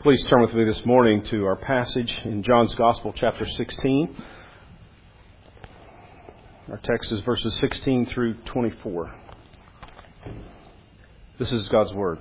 Please turn with me this morning to our passage in John's Gospel, chapter 16. Our text is verses 16 through 24. This is God's Word.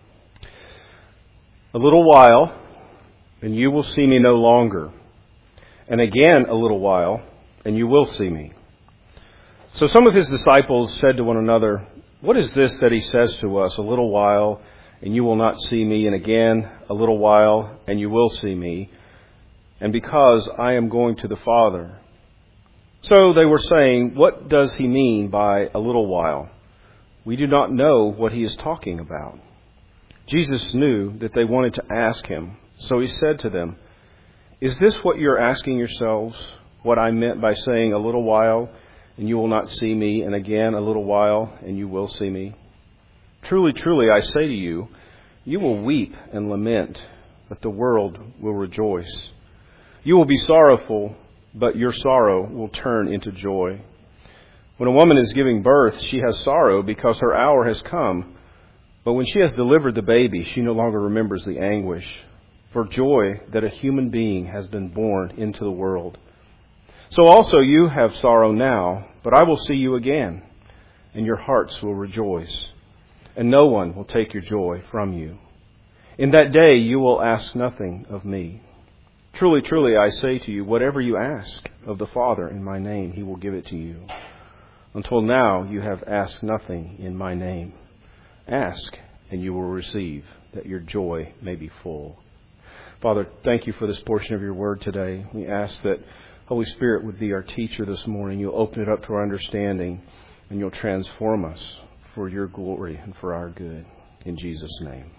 A little while, and you will see me no longer. And again a little while, and you will see me. So some of his disciples said to one another, "What is this that he says to us, a little while, and you will not see me, and again a little while, and you will see me, and because I am going to the Father?" So they were saying, "What does he mean by a little while? We do not know what he is talking about." Jesus knew that they wanted to ask him, so he said to them, "Is this what you're asking yourselves, what I meant by saying a little while, and you will not see me, and again a little while, and you will see me? Truly, truly, I say to you, you will weep and lament, but the world will rejoice. You will be sorrowful, but your sorrow will turn into joy. When a woman is giving birth, she has sorrow because her hour has come. But when she has delivered the baby, she no longer remembers the anguish, for joy that a human being has been born into the world. So also you have sorrow now, but I will see you again, and your hearts will rejoice, and no one will take your joy from you. In that day you will ask nothing of me. Truly, truly, I say to you, whatever you ask of the Father in my name, he will give it to you. Until now you have asked nothing in my name. Ask, and you will receive, that your joy may be full." Father, thank you for this portion of your word today. We ask that Holy Spirit would be our teacher this morning. You'll open it up to our understanding, and you'll transform us for your glory and for our good. In Jesus' name,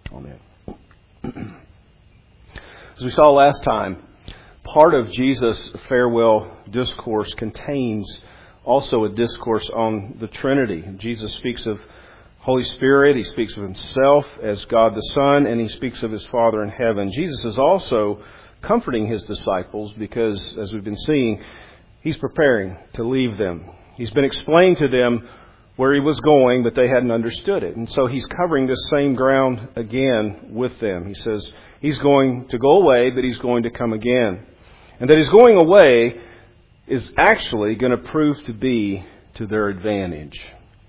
amen. As we saw last time, part of Jesus' farewell discourse contains also a discourse on the Trinity. Jesus speaks of Holy Spirit, he speaks of himself as God the Son, and he speaks of his Father in heaven. Jesus is also comforting his disciples because, as we've been seeing, he's preparing to leave them. He's been explaining to them where he was going, but they hadn't understood it. And so he's covering this same ground again with them. He says he's going to go away, but he's going to come again. And that his going away is actually going to prove to be to their advantage.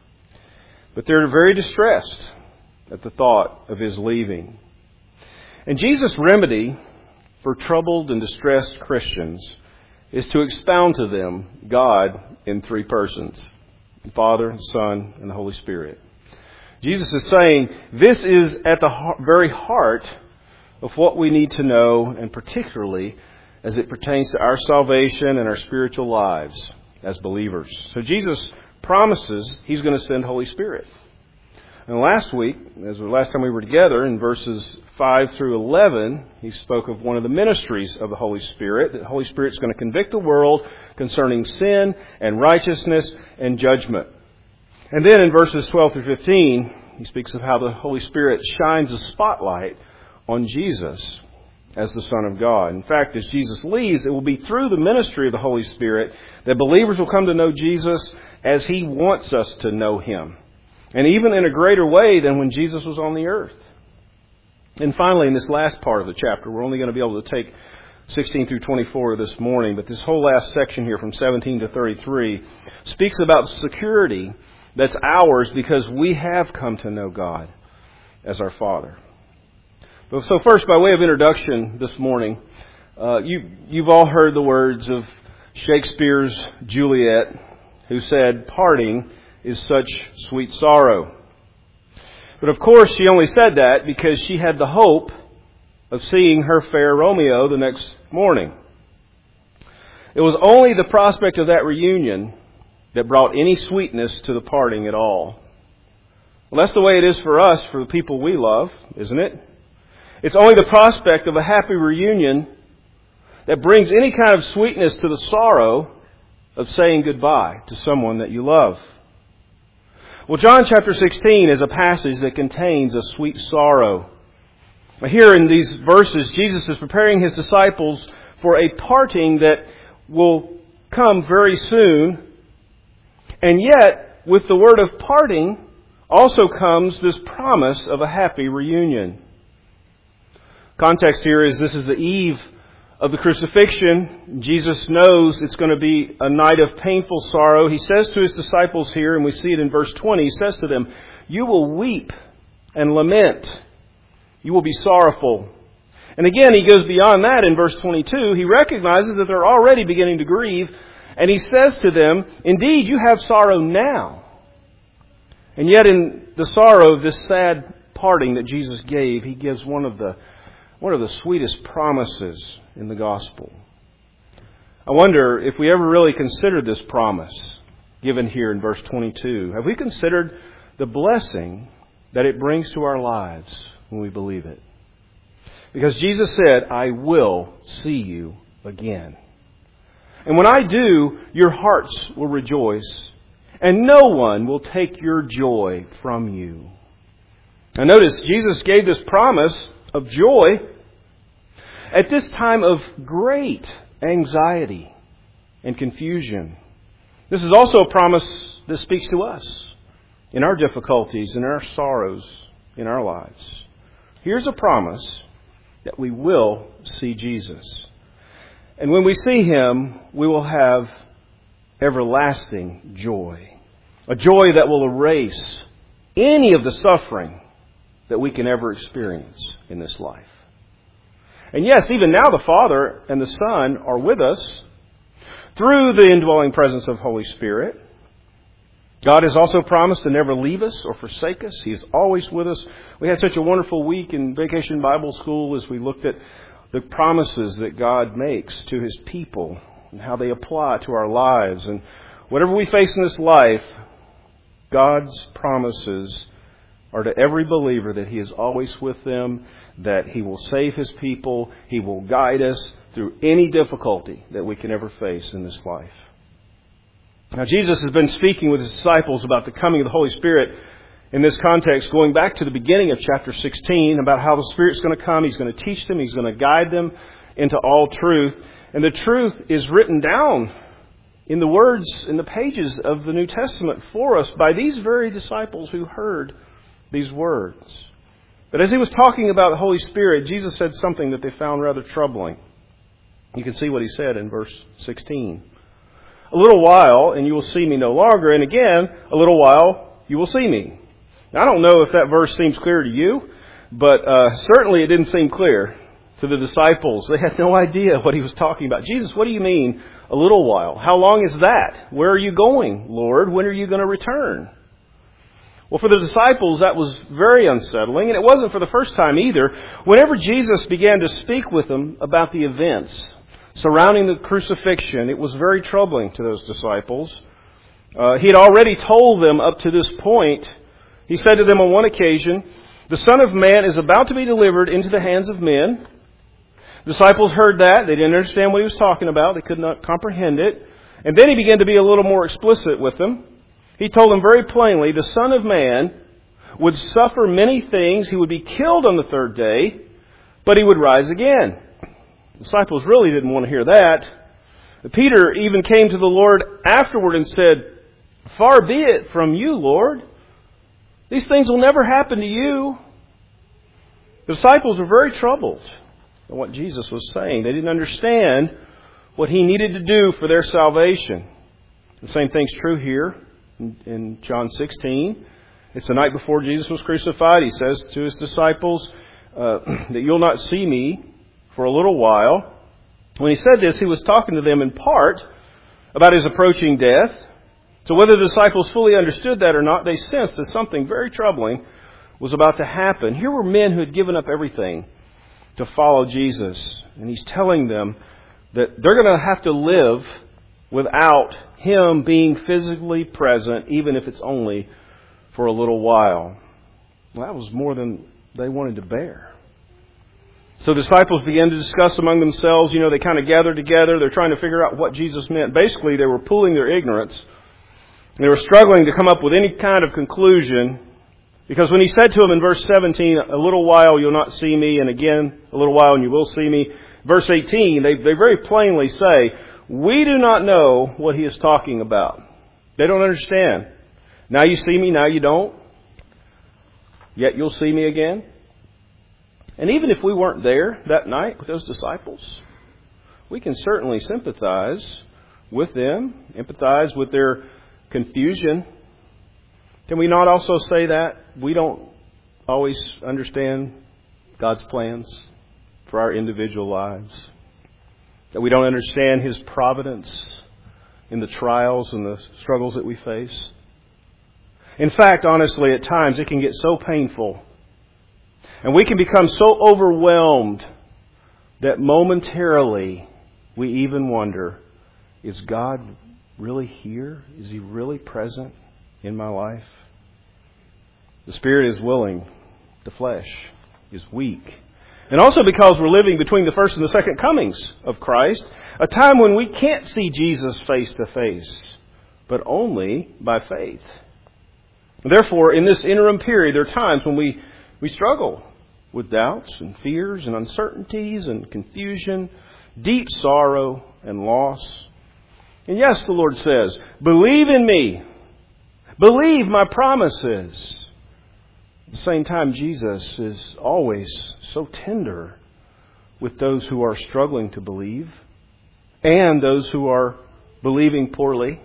But they're very distressed at the thought of his leaving. And Jesus' remedy for troubled and distressed Christians is to expound to them God in three persons: the Father, the Son, and the Holy Spirit. Jesus is saying this is at the very heart of what we need to know, and particularly as it pertains to our salvation and our spiritual lives as believers. So Jesus promises he's going to send Holy Spirit. And last week, as the last time we were together, in verses 5 through 11, he spoke of one of the ministries of the Holy Spirit, that the Holy Spirit's going to convict the world concerning sin and righteousness and judgment. And then in verses 12 through 15, he speaks of how the Holy Spirit shines a spotlight on Jesus as the Son of God. In fact, as Jesus leaves, it will be through the ministry of the Holy Spirit that believers will come to know Jesus as he wants us to know him. And even in a greater way than when Jesus was on the earth. And finally, in this last part of the chapter, we're only going to be able to take 16 through 24 this morning, but this whole last section here from 17 to 33 speaks about security that's ours because we have come to know God as our Father. So first, by way of introduction this morning, you've all heard the words of Shakespeare's Juliet, who said, "Parting is such sweet sorrow." But of course, she only said that because she had the hope of seeing her fair Romeo the next morning. It was only the prospect of that reunion that brought any sweetness to the parting at all. Well, that's the way it is for us, for the people we love, isn't it? It's only the prospect of a happy reunion that brings any kind of sweetness to the sorrow of saying goodbye to someone that you love. Well, John chapter 16 is a passage that contains a sweet sorrow. Here in these verses, Jesus is preparing his disciples for a parting that will come very soon. And yet, with the word of parting, also comes this promise of a happy reunion. Context here is this is the eve of the crucifixion. Jesus knows it's going to be a night of painful sorrow. He says to His disciples here, and we see it in verse 20, He says to them, "You will weep and lament. You will be sorrowful." And again, He goes beyond that in verse 22. He recognizes that they're already beginning to grieve, and He says to them, "Indeed, you have sorrow now." And yet in the sorrow of this sad parting that Jesus gave, He gives one of the sweetest promises in the gospel. I wonder if we ever really considered this promise given here in verse 22. Have we considered the blessing that it brings to our lives when we believe it? Because Jesus said, "I will see you again. And when I do, your hearts will rejoice, and no one will take your joy from you." Now notice, Jesus gave this promise of joy at this time of great anxiety and confusion. This is also a promise that speaks to us in our difficulties, in our sorrows, in our lives. Here's a promise that we will see Jesus. And when we see Him, we will have everlasting joy. A joy that will erase any of the suffering that we can ever experience in this life. And yes, even now the Father and the Son are with us through the indwelling presence of Holy Spirit. God has also promised to never leave us or forsake us. He is always with us. We had such a wonderful week in Vacation Bible School as we looked at the promises that God makes to His people and how they apply to our lives. And whatever we face in this life, God's promises are to every believer that He is always with them, that He will save His people, He will guide us through any difficulty that we can ever face in this life. Now, Jesus has been speaking with His disciples about the coming of the Holy Spirit in this context, going back to the beginning of chapter 16, about how the Spirit's going to come, He's going to teach them, He's going to guide them into all truth. And the truth is written down in the words, in the pages of the New Testament for us by these very disciples who heard these words. But as He was talking about the Holy Spirit, Jesus said something that they found rather troubling. You can see what He said in verse 16. "A little while, and you will see me no longer, and again, a little while, you will see me." Now, I don't know if that verse seems clear to you, but certainly it didn't seem clear to the disciples. They had no idea what He was talking about. "Jesus, what do you mean, a little while? How long is that? Where are you going, Lord? When are you going to return?" Well, for the disciples, that was very unsettling, and it wasn't for the first time either. Whenever Jesus began to speak with them about the events surrounding the crucifixion, it was very troubling to those disciples. He had already told them up to this point. He said to them on one occasion, "The Son of Man is about to be delivered into the hands of men." Disciples heard that. They didn't understand what He was talking about. They could not comprehend it. And then He began to be a little more explicit with them. He told them very plainly, the Son of Man would suffer many things. He would be killed on the third day, but He would rise again. The disciples really didn't want to hear that. Peter even came to the Lord afterward and said, "Far be it from you, Lord. These things will never happen to you." The disciples were very troubled at what Jesus was saying. They didn't understand what He needed to do for their salvation. The same thing's true here in John 16. It's the night before Jesus was crucified. He says to His disciples that you'll not see me for a little while. When He said this, He was talking to them in part about His approaching death. So whether the disciples fully understood that or not, they sensed that something very troubling was about to happen. Here were men who had given up everything to follow Jesus. And He's telling them that they're going to have to live without Him being physically present, even if it's only for a little while. Well, that was more than they wanted to bear. So the disciples began to discuss among themselves. They kind of gathered together. They're trying to figure out what Jesus meant. Basically, they were pooling their ignorance. They were struggling to come up with any kind of conclusion. Because when He said to them in verse 17, "A little while you'll not see me, and again, a little while and you will see me." Verse 18, they very plainly say, "We do not know what He is talking about." They don't understand. Now you see me, now you don't. Yet you'll see me again. And even if we weren't there that night with those disciples, we can certainly sympathize with them, empathize with their confusion. Can we not also say that we don't always understand God's plans for our individual lives? That we don't understand His providence in the trials and the struggles that we face? In fact, honestly, at times it can get so painful and we can become so overwhelmed that momentarily we even wonder, is God really here? Is He really present in my life? The spirit is willing, the flesh is weak. And also because we're living between the first and the second comings of Christ, a time when we can't see Jesus face to face, but only by faith. Therefore, in this interim period, there are times when we struggle with doubts and fears and uncertainties and confusion, deep sorrow and loss. And yes, the Lord says, believe in me. Believe my promises. At the same time, Jesus is always so tender with those who are struggling to believe and those who are believing poorly.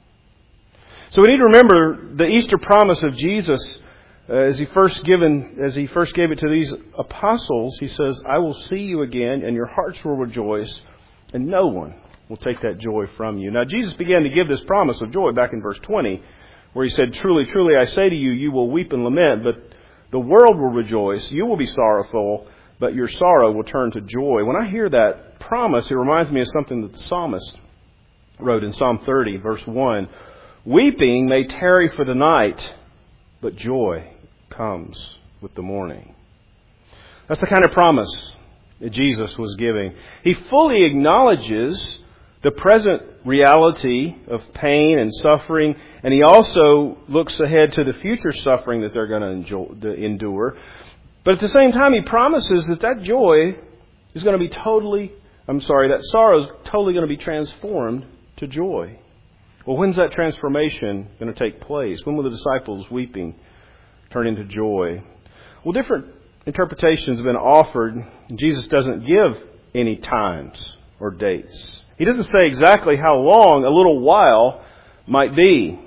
So we need to remember the Easter promise of Jesus as he first gave it to these apostles. He says, I will see you again and your hearts will rejoice and no one will take that joy from you. Now Jesus began to give this promise of joy back in verse 20 where He said, truly, truly, I say to you, you will weep and lament, but the world will rejoice. You will be sorrowful, but your sorrow will turn to joy. When I hear that promise, it reminds me of something that the psalmist wrote in Psalm 30, verse 1. Weeping may tarry for the night, but joy comes with the morning. That's the kind of promise that Jesus was giving. He fully acknowledges the present reality of pain and suffering, and He also looks ahead to the future suffering that they're going to endure. But at the same time, He promises that joy is going to be that sorrow is totally going to be transformed to joy. Well, when's that transformation going to take place? When will the disciples weeping turn into joy? Well, different interpretations have been offered. Jesus doesn't give any times or dates. He doesn't say exactly how long a little while might be.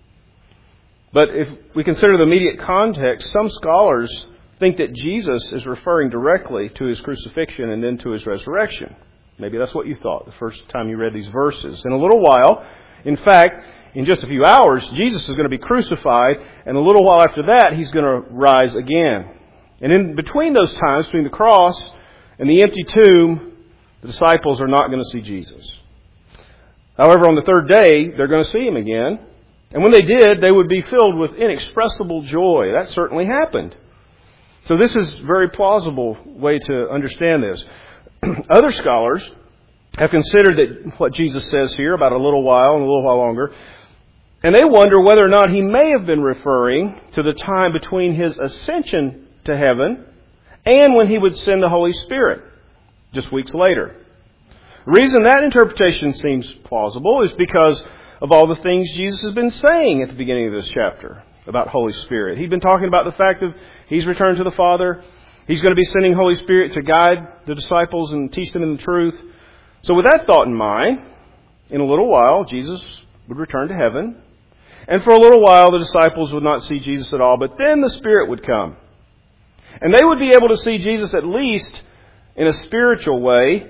But if we consider the immediate context, some scholars think that Jesus is referring directly to His crucifixion and then to His resurrection. Maybe that's what you thought the first time you read these verses. In a little while, in fact, in just a few hours, Jesus is going to be crucified, and a little while after that, He's going to rise again. And in between those times, between the cross and the empty tomb, the disciples are not going to see Jesus. However, on the third day, they're going to see Him again. And when they did, they would be filled with inexpressible joy. That certainly happened. So this is a very plausible way to understand this. Other scholars have considered that what Jesus says here about a little while and a little while longer, and they wonder whether or not He may have been referring to the time between His ascension to heaven and when He would send the Holy Spirit, just weeks later. The reason that interpretation seems plausible is because of all the things Jesus has been saying at the beginning of this chapter about Holy Spirit. He'd been talking about the fact that He's returned to the Father. He's going to be sending Holy Spirit to guide the disciples and teach them in the truth. So with that thought in mind, in a little while, Jesus would return to heaven. And for a little while, the disciples would not see Jesus at all. But then the Spirit would come. And they would be able to see Jesus at least in a spiritual way,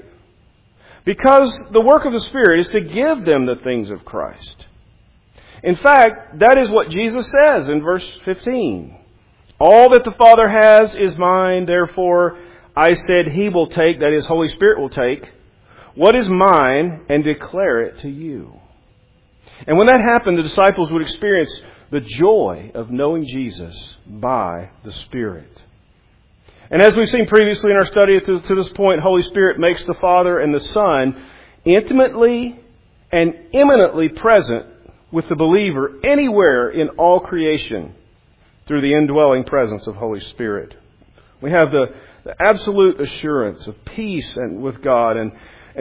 because the work of the Spirit is to give them the things of Christ. In fact, that is what Jesus says in verse 15. All that the Father has is mine, therefore I said He will take, that is, Holy Spirit will take, what is mine and declare it to you. And when that happened, the disciples would experience the joy of knowing Jesus by the Spirit. And as we've seen previously in our study to this point, Holy Spirit makes the Father and the Son intimately and imminently present with the believer anywhere in all creation through the indwelling presence of Holy Spirit. We have the absolute assurance of peace with God and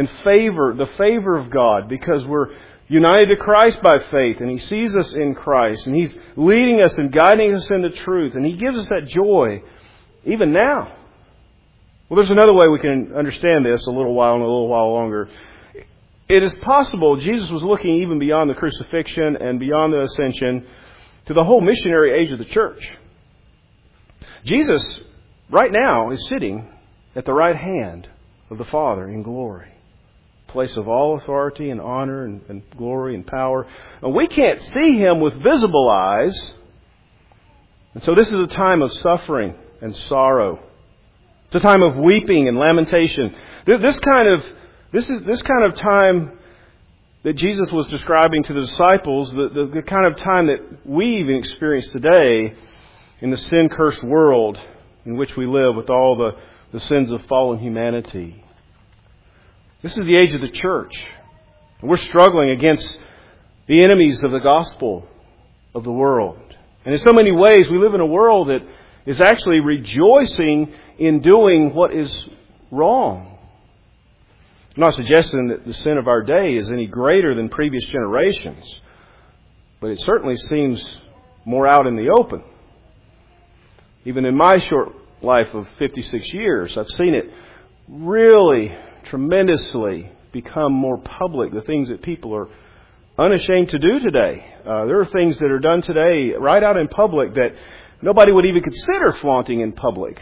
the favor of God, because we're united to Christ by faith, and He sees us in Christ, and He's leading us and guiding us into truth, and He gives us that joy even now Well, there's another way we can understand this a little while and a little while longer. It is possible Jesus was looking even beyond the crucifixion and beyond the ascension to the whole missionary age of the church. Jesus, right now, is sitting at the right hand of the Father in glory. Place of all authority and honor and glory and power. And we can't see Him with visible eyes. And so this is a time of suffering and sorrow. It's a time of weeping and lamentation. This kind of time that Jesus was describing to the disciples, the kind of time that we even experience today in the sin-cursed world in which we live with all the sins of fallen humanity. This is the age of the church. We're struggling against the enemies of the gospel of the world. And in so many ways, we live in a world that is actually rejoicing in doing what is wrong. I'm not suggesting that the sin of our day is any greater than previous generations, but it certainly seems more out in the open. Even in my short life of 56 years, I've seen it really tremendously become more public, the things that people are unashamed to do today. There are things that are done today right out in public that nobody would even consider flaunting in public.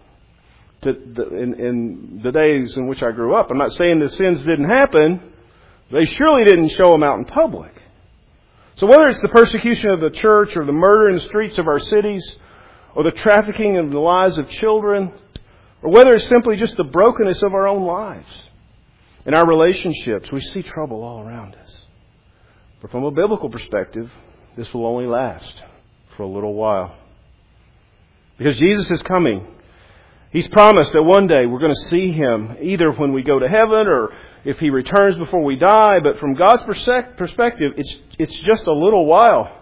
In the days in which I grew up, I'm not saying the sins didn't happen. They surely didn't show them out in public. So whether it's the persecution of the church or the murder in the streets of our cities or the trafficking of the lives of children, or whether it's simply just the brokenness of our own lives and our relationships, we see trouble all around us. But from a biblical perspective, this will only last for a little while. Because Jesus is coming. He's promised that one day we're going to see Him either when we go to heaven or if He returns before we die. But from God's perspective, it's just a little while.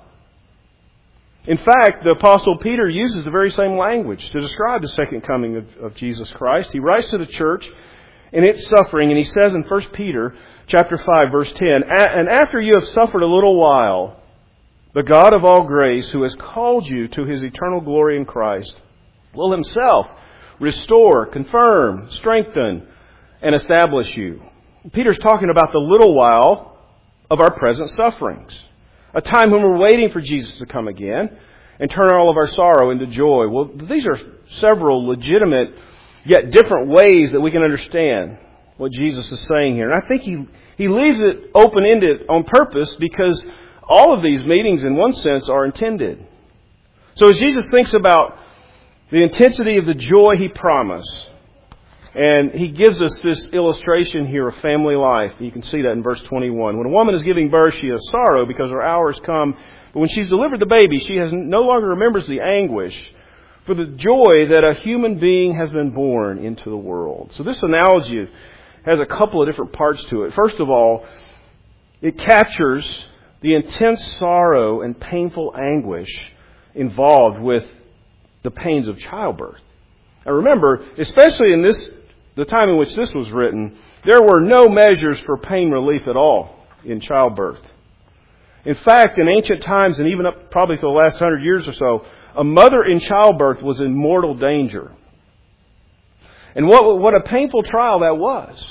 In fact, the Apostle Peter uses the very same language to describe the second coming of Jesus Christ. He writes to the church in its suffering, and he says in 1 Peter chapter 5, verse 10, "And after you have suffered a little while, the God of all grace, who has called you to His eternal glory in Christ, will Himself restore, confirm, strengthen, and establish you." Peter's talking about the little while of our present sufferings. A time when we're waiting for Jesus to come again and turn all of our sorrow into joy. Well, these are several legitimate yet different ways that we can understand what Jesus is saying here. And I think he leaves it open-ended on purpose because all of these meetings in one sense are intended. So as Jesus thinks about the intensity of the joy He promised, and He gives us this illustration here of family life. You can see that in verse 21. When a woman is giving birth, she has sorrow because her hour has come. But when she's delivered the baby, she no longer remembers the anguish for the joy that a human being has been born into the world. So this analogy has a couple of different parts to it. First of all, it captures the intense sorrow and painful anguish involved with the pains of childbirth. Now remember, especially in the time in which this was written, there were no measures for pain relief at all in childbirth. In fact, in ancient times, and even up probably to the last 100 years or so, a mother in childbirth was in mortal danger. And what a painful trial that was.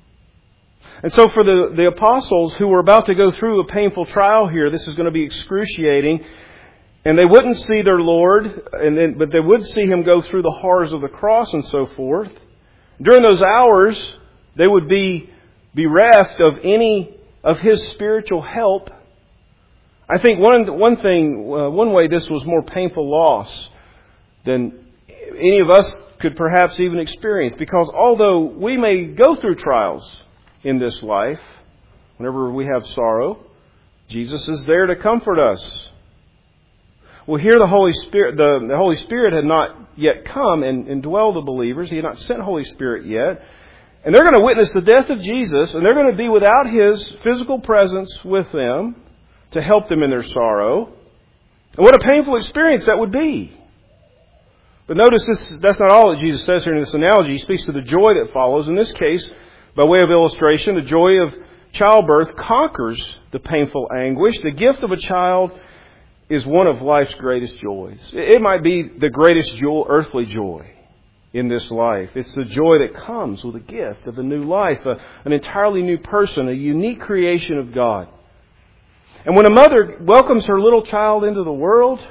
And so for the apostles who were about to go through a painful trial here, this is going to be excruciating. And they wouldn't see their Lord, but they would see Him go through the horrors of the cross and so forth. During those hours, they would be bereft of any of His spiritual help. I think one way this was more painful loss than any of us could perhaps even experience. Because although we may go through trials in this life, whenever we have sorrow, Jesus is there to comfort us. Well, here the Holy Spirit had not yet come and indwelled the believers. He had not sent Holy Spirit yet. And they're going to witness the death of Jesus, and they're going to be without His physical presence with them to help them in their sorrow. And what a painful experience that would be. But notice that's not all that Jesus says here in this analogy. He speaks to the joy that follows. In this case, by way of illustration, the joy of childbirth conquers the painful anguish. The gift of a child is one of life's greatest joys. It might be the greatest earthly joy. in this life. It's the joy that comes with a gift of a new life, an entirely new person, a unique creation of God. And when a mother welcomes her little child into the world,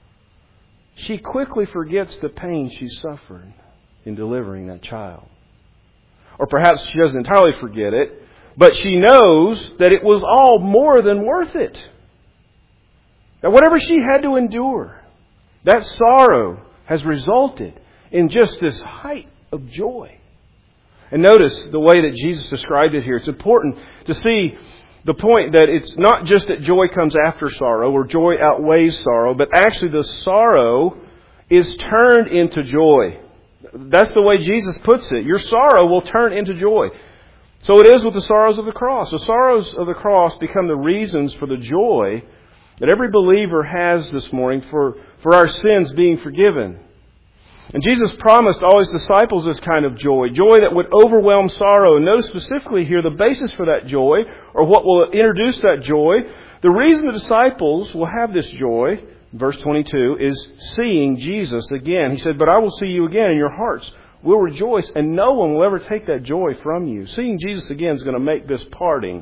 she quickly forgets the pain she suffered in delivering that child. Or perhaps she doesn't entirely forget it, but she knows that it was all more than worth it. That whatever she had to endure, that sorrow has resulted in just this height of joy. And notice the way that Jesus described it here. It's important to see the point that it's not just that joy comes after sorrow or joy outweighs sorrow, but actually the sorrow is turned into joy. That's the way Jesus puts it. Your sorrow will turn into joy. So it is with the sorrows of the cross. The sorrows of the cross become the reasons for the joy that every believer has this morning for our sins being forgiven. And Jesus promised all His disciples this kind of joy that would overwhelm sorrow. And notice specifically here the basis for that joy, or what will introduce that joy. The reason the disciples will have this joy, verse 22, is seeing Jesus again. He said, "But I will see you again, and your hearts will rejoice, and no one will ever take that joy from you." Seeing Jesus again is going to make this parting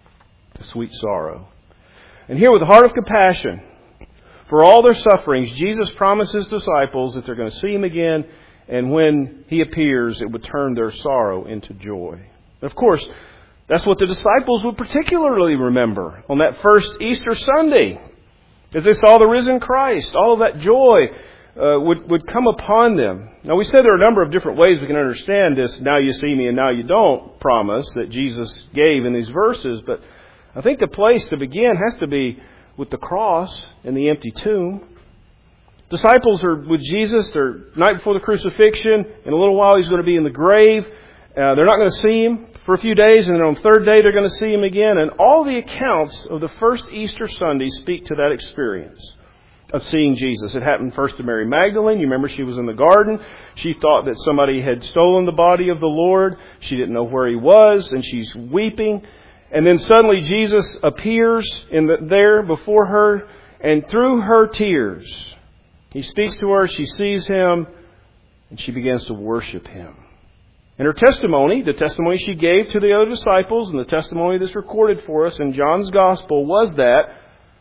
a sweet sorrow. And here, with a heart of compassion for all their sufferings, Jesus promises disciples that they're going to see Him again, and when He appears, it would turn their sorrow into joy. And of course, that's what the disciples would particularly remember on that first Easter Sunday. As they saw the risen Christ, all of that joy would come upon them. Now, we said there are a number of different ways we can understand this "now you see me and now you don't" promise that Jesus gave in these verses, but I think the place to begin has to be with the cross and the empty tomb. Disciples are with Jesus. They're night before the crucifixion. In a little while, He's going to be in the grave. They're not going to see Him for a few days, and then on the third day, they're going to see Him again. And all the accounts of the first Easter Sunday speak to that experience of seeing Jesus. It happened first to Mary Magdalene. You remember she was in the garden. She thought that somebody had stolen the body of the Lord. She didn't know where He was, and she's weeping. And then suddenly Jesus appears there before her, and through her tears, He speaks to her, she sees Him, and she begins to worship Him. And her testimony, the testimony she gave to the other disciples, and the testimony that's recorded for us in John's Gospel, was that,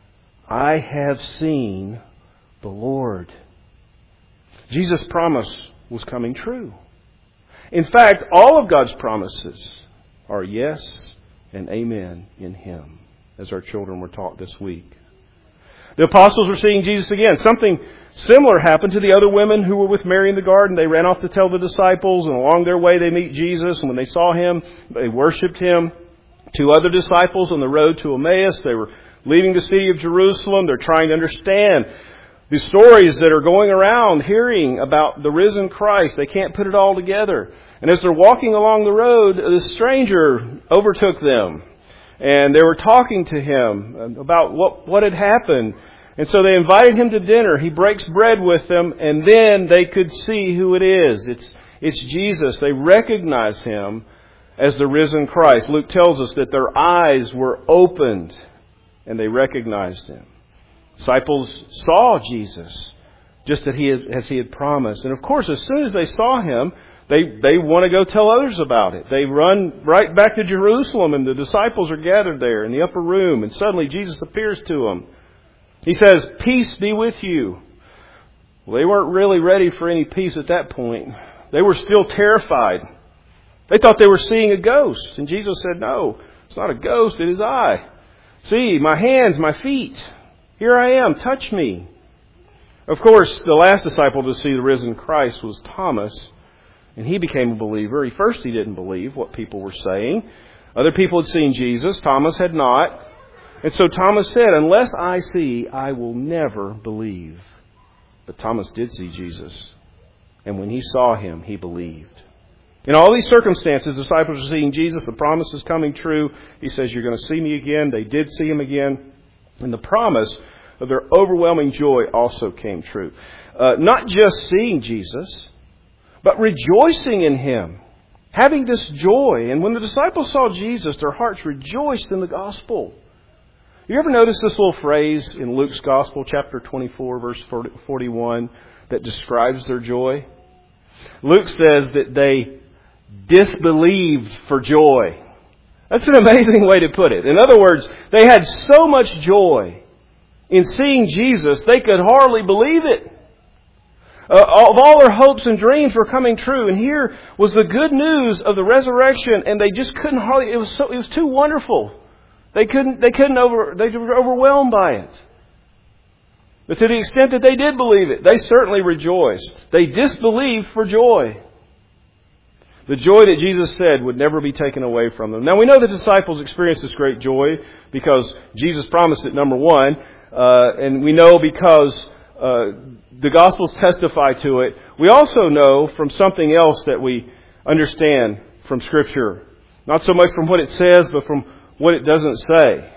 "I have seen the Lord." Jesus' promise was coming true. In fact, all of God's promises are yes and amen in Him, as our children were taught this week. The apostles were seeing Jesus again. Something similar happened to the other women who were with Mary in the garden. They ran off to tell the disciples, and along their way they meet Jesus. And when they saw Him, they worshipped Him. Two other disciples on the road to Emmaus, they were leaving the city of Jerusalem. They're trying to understand the stories that are going around, hearing about the risen Christ. They can't put it all together. And as they're walking along the road, this stranger overtook them. And they were talking to him about what had happened. And so they invited him to dinner. He breaks bread with them, and then they could see who it is. It's Jesus. They recognize Him as the risen Christ. Luke tells us that their eyes were opened, and they recognized Him. Disciples saw Jesus just as He had promised. And of course, as soon as they saw Him, they want to go tell others about it. They run right back to Jerusalem, and the disciples are gathered there in the upper room. And suddenly Jesus appears to them. He says, "Peace be with you." Well, they weren't really ready for any peace at that point. They were still terrified. They thought they were seeing a ghost. And Jesus said, "No, it's not a ghost. It is I. See, my hands, my feet. Here I am. Touch me." Of course, the last disciple to see the risen Christ was Thomas. And he became a believer. First, he didn't believe what people were saying. Other people had seen Jesus. Thomas had not. And so Thomas said, "Unless I see, I will never believe." But Thomas did see Jesus. And when he saw Him, he believed. In all these circumstances, the disciples are seeing Jesus. The promise is coming true. He says, "You're going to see me again." They did see Him again. And the promise of their overwhelming joy also came true. Not just seeing Jesus, but rejoicing in Him, having this joy. And when the disciples saw Jesus, their hearts rejoiced in the gospel. You ever notice this little phrase in Luke's Gospel, chapter 24, verse 41, that describes their joy? Luke says that they disbelieved for joy. That's an amazing way to put it. In other words, they had so much joy in seeing Jesus, they could hardly believe it. Of all their hopes and dreams were coming true, and here was the good news of the resurrection, and they just couldn't hardly. It was too wonderful. They were overwhelmed by it. But to the extent that they did believe it, they certainly rejoiced. They disbelieved for joy. The joy that Jesus said would never be taken away from them. Now we know the disciples experienced this great joy because Jesus promised it, number one. And we know because the Gospels testify to it. We also know from something else that we understand from Scripture. Not so much from what it says, but from what it doesn't say.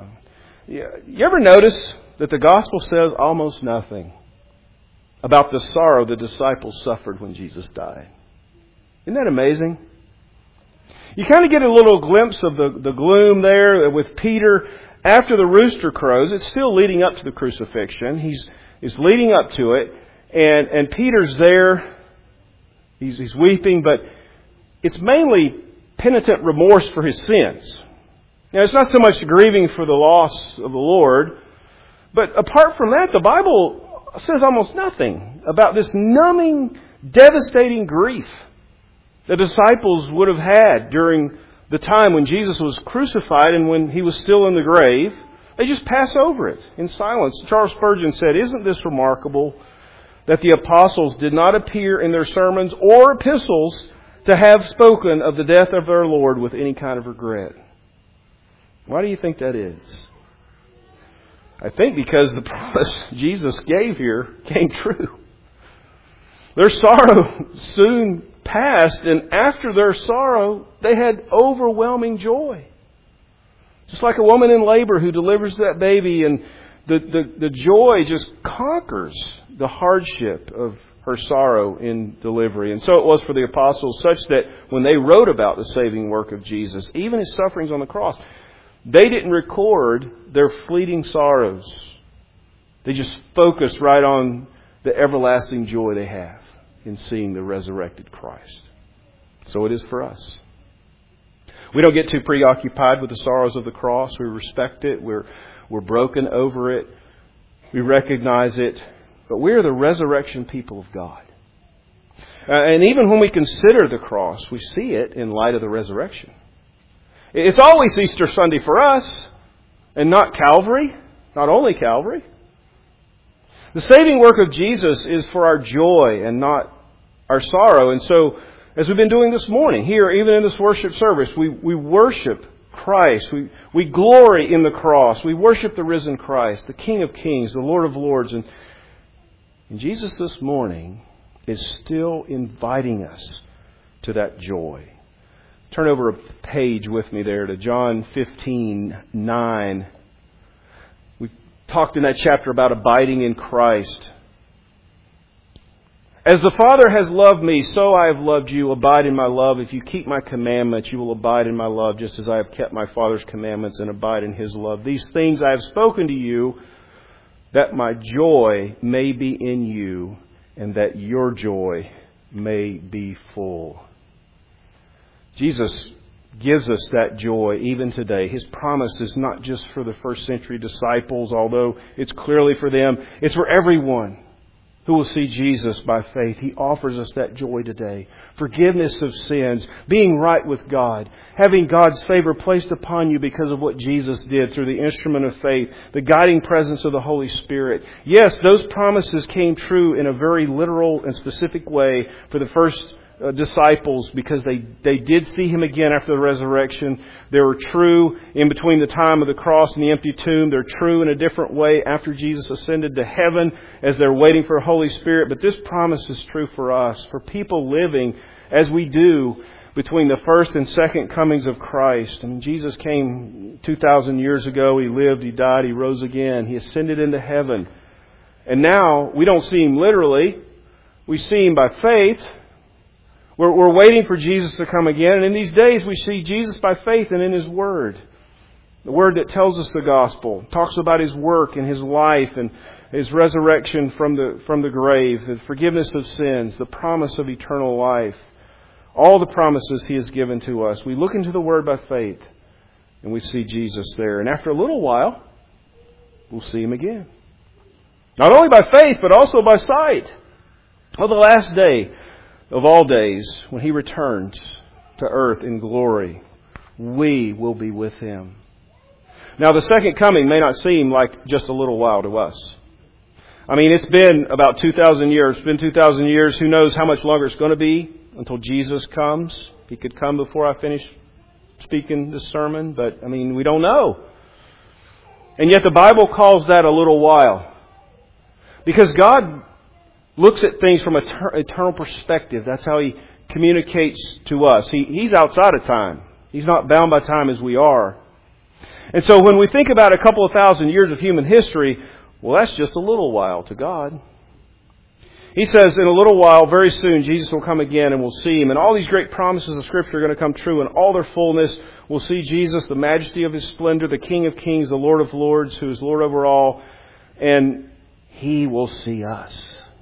You ever notice that the Gospel says almost nothing about the sorrow the disciples suffered when Jesus died? Isn't that amazing? You kind of get a little glimpse of the gloom there with Peter after the rooster crows. It's still leading up to the crucifixion. He's leading up to it. And Peter's there. He's weeping, but it's mainly penitent remorse for his sins. Now, it's not so much grieving for the loss of the Lord. But apart from that, the Bible says almost nothing about this numbing, devastating grief the disciples would have had during the time when Jesus was crucified and when He was still in the grave. They just pass over it in silence. Charles Spurgeon said, "Isn't this remarkable that the apostles did not appear in their sermons or epistles to have spoken of the death of their Lord with any kind of regret?" Why do you think that is? I think because the promise Jesus gave here came true. Their sorrow soon passed, and after their sorrow, they had overwhelming joy. Just like a woman in labor who delivers that baby, and the joy just conquers the hardship of her sorrow in delivery. And so it was for the apostles, such that when they wrote about the saving work of Jesus, even His sufferings on the cross, they didn't record their fleeting sorrows. They just focused right on the everlasting joy they have in seeing the resurrected Christ. So it is for us. We don't get too preoccupied with the sorrows of the cross. We respect it. We're broken over it. We recognize it. But we are the resurrection people of God. And even when we consider the cross, we see it in light of the resurrection. It's always Easter Sunday for us, and not Calvary, not only Calvary. The saving work of Jesus is for our joy and not our sorrow. And so, as we've been doing this morning, here, even in this worship service, we worship Christ. We glory in the cross. We worship the risen Christ, the King of Kings, the Lord of Lords. And Jesus this morning is still inviting us to that joy. Turn over a page with me there to John 15:9. We talked in that chapter about abiding in Christ. "As the Father has loved me, so I have loved you. Abide in my love. If you keep my commandments, you will abide in my love, just as I have kept my Father's commandments and abide in His love. These things I have spoken to you, that my joy may be in you, and that your joy may be full." Jesus gives us that joy even today. His promise is not just for the first century disciples, although it's clearly for them. It's for everyone who will see Jesus by faith. He offers us that joy today. Forgiveness of sins, being right with God, having God's favor placed upon you because of what Jesus did through the instrument of faith, the guiding presence of the Holy Spirit. Yes, those promises came true in a very literal and specific way for the first disciples, because they did see Him again after the resurrection. They were true in between the time of the cross and the empty tomb. They're true in a different way after Jesus ascended to heaven as they're waiting for the Holy Spirit. But this promise is true for us, for people living as we do between the first and second comings of Christ. I mean, Jesus came 2,000 years ago. He lived, He died, He rose again. He ascended into heaven. And now we don't see Him literally. We see Him by faith. We're waiting for Jesus to come again. And in these days we see Jesus by faith and in His Word. The Word that tells us the gospel, talks about His work and His life and His resurrection from the grave, the forgiveness of sins, the promise of eternal life, all the promises He has given to us. We look into the Word by faith and we see Jesus there. And after a little while, we'll see Him again. Not only by faith, but also by sight. On the last day of all days, when He returns to earth in glory, we will be with Him. Now, the second coming may not seem like just a little while to us. I mean, it's been about 2,000 years. It's been 2,000 years. Who knows how much longer it's going to be until Jesus comes? He could come before I finish speaking this sermon, but, I mean, we don't know. And yet the Bible calls that a little while. Because God looks at things from an eternal perspective. That's how He communicates to us. He's outside of time. He's not bound by time as we are. And so when we think about a couple of thousand years of human history, well, that's just a little while to God. He says in a little while, very soon, Jesus will come again and we'll see Him. And all these great promises of Scripture are going to come true in all their fullness. We'll see Jesus, the majesty of His splendor, the King of kings, the Lord of lords, who is Lord over all. And He will see us.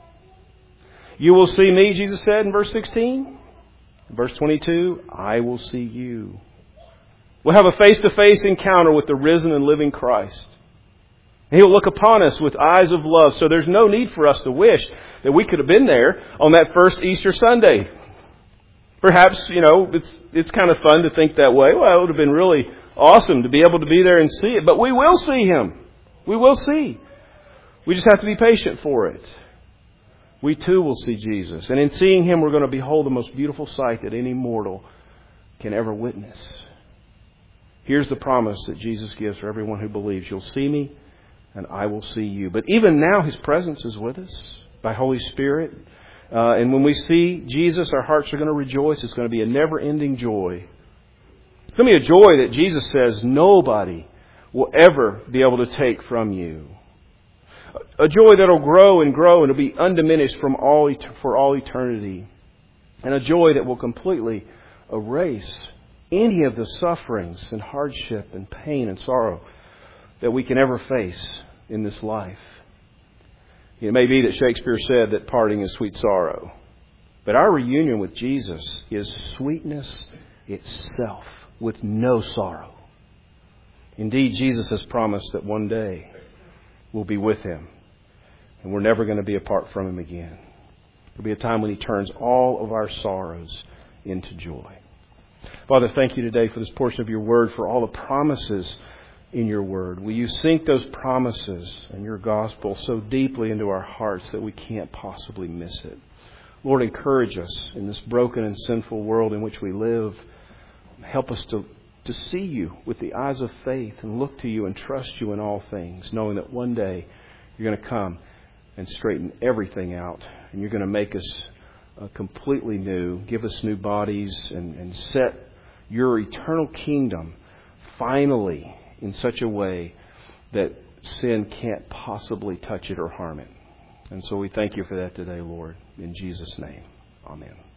You will see me, Jesus said in verse 16. Verse 22, I will see you. We'll have a face-to-face encounter with the risen and living Christ. He'll look upon us with eyes of love. So there's no need for us to wish that we could have been there on that first Easter Sunday. Perhaps, it's kind of fun to think that way. Well, it would have been really awesome to be able to be there and see it. But we will see Him. We will see. We just have to be patient for it. We too will see Jesus. And in seeing Him, we're going to behold the most beautiful sight that any mortal can ever witness. Here's the promise that Jesus gives for everyone who believes. You'll see me, and I will see you. But even now, His presence is with us by Holy Spirit. And when we see Jesus, our hearts are going to rejoice. It's going to be a never-ending joy. It's going to be a joy that Jesus says nobody will ever be able to take from you. A joy that will grow and grow and will be undiminished for all eternity. And a joy that will completely erase any of the sufferings and hardship and pain and sorrow that we can ever face in this life. It may be that Shakespeare said that parting is sweet sorrow. But our reunion with Jesus is sweetness itself with no sorrow. Indeed, Jesus has promised that one day we'll be with Him. And we're never going to be apart from Him again. There'll be a time when He turns all of our sorrows into joy. Father, thank You today for this portion of Your Word, for all the promises in Your Word. Will You sink those promises and Your gospel so deeply into our hearts that we can't possibly miss it. Lord, encourage us in this broken and sinful world in which we live. Help us to see You with the eyes of faith and look to You and trust You in all things, knowing that one day You're going to come and straighten everything out. And You're going to make us completely new, give us new bodies, and set Your eternal kingdom finally in such a way that sin can't possibly touch it or harm it. And so we thank You for that today, Lord. In Jesus' name, amen.